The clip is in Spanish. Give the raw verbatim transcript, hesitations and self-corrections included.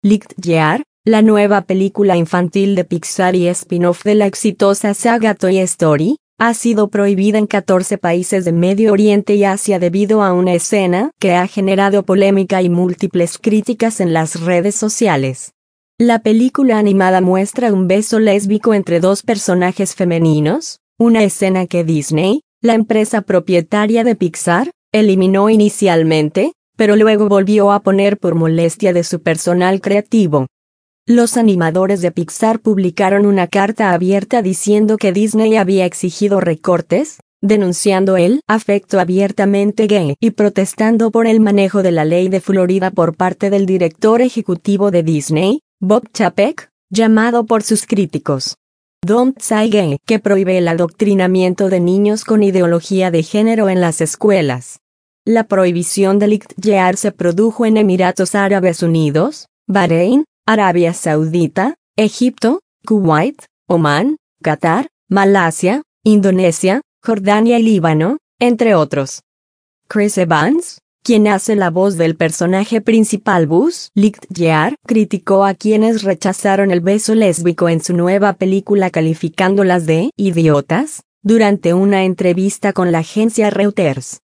Lightyear, la nueva película infantil de Pixar y spin-off de la exitosa saga Toy Story, ha sido prohibida en catorce países de Medio Oriente y Asia debido a una escena que ha generado polémica y múltiples críticas en las redes sociales. La película animada muestra un beso lésbico entre dos personajes femeninos, una escena que Disney, la empresa propietaria de Pixar, eliminó inicialmente, pero luego volvió a poner por molestia de su personal creativo. Los animadores de Pixar publicaron una carta abierta diciendo que Disney había exigido recortes, denunciando el afecto abiertamente gay y protestando por el manejo de la ley de Florida por parte del director ejecutivo de Disney, Bob Chapek, llamado por sus críticos Don't Say Gay, que prohíbe el adoctrinamiento de niños con ideología de género en las escuelas. La prohibición de Lightyear se produjo en Emiratos Árabes Unidos, Bahrein, Arabia Saudita, Egipto, Kuwait, Omán, Qatar, Malasia, Indonesia, Jordania y Líbano, entre otros. Chris Evans, quien hace la voz del personaje principal Buzz Lightyear, criticó a quienes rechazaron el beso lésbico en su nueva película calificándolas de idiotas, durante una entrevista con la agencia Reuters.